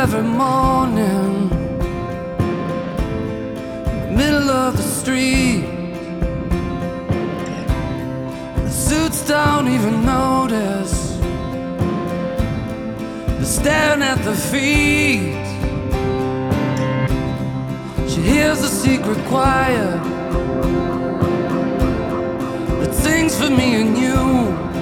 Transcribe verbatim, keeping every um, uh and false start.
every morning, middle of the street. The suits don't even notice, they're staring at the feet. She hears the secret choir that sings for me and you.